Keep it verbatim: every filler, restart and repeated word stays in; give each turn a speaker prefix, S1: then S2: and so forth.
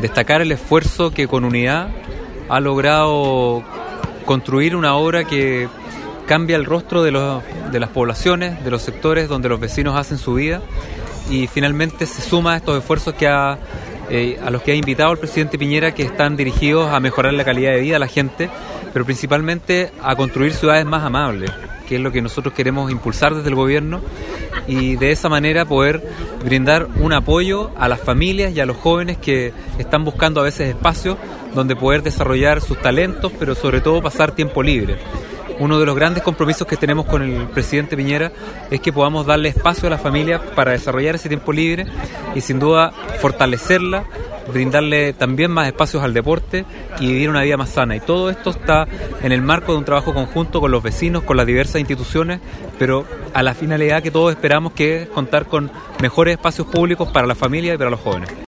S1: destacar el esfuerzo que con unidad ha logrado construir una obra que cambia el rostro de, los, de las poblaciones, de los sectores donde los vecinos hacen su vida, y finalmente se suma a estos esfuerzos que ha, eh, a los que ha invitado el presidente Piñera, que están dirigidos a mejorar la calidad de vida de la gente, pero principalmente a construir ciudades más amables, que es lo que nosotros queremos impulsar desde el gobierno, y de esa manera poder brindar un apoyo a las familias y a los jóvenes que están buscando a veces espacios donde poder desarrollar sus talentos, pero sobre todo pasar tiempo libre. Uno de los grandes compromisos que tenemos con el presidente Piñera es que podamos darle espacio a la familia para desarrollar ese tiempo libre y sin duda fortalecerla, brindarle también más espacios al deporte y vivir una vida más sana. Y todo esto está en el marco de un trabajo conjunto con los vecinos, con las diversas instituciones, pero a la finalidad que todos esperamos, que es contar con mejores espacios públicos para la familia y para los jóvenes.